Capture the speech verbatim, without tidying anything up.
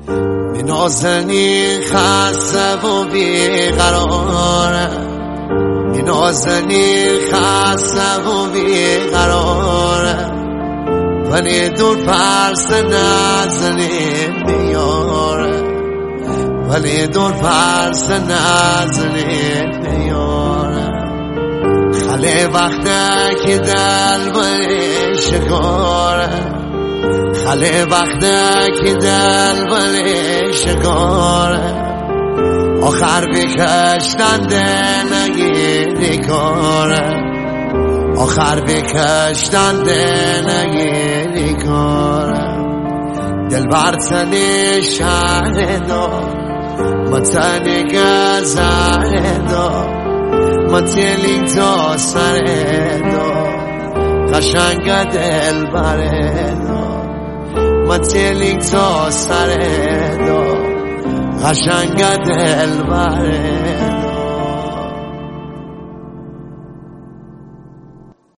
نازنین خسته و بیقراره، نازنین خسته و بیقراره، ولی دور پرس نازنین میاره، ولی دور پرس نازنین میاره. خاله وقته که دل بری شکاره، خاله وقته که دل بری شکاره، آخر بکشتن ده نگیری کاره، آخر بکشتن ده نگیری کاره. دل برتنی شهر دار، متنی گذر دار، متیلین تا سر دار، قشنگ دل بره دار، متیلین تا سر دار، قشنگ دل بره.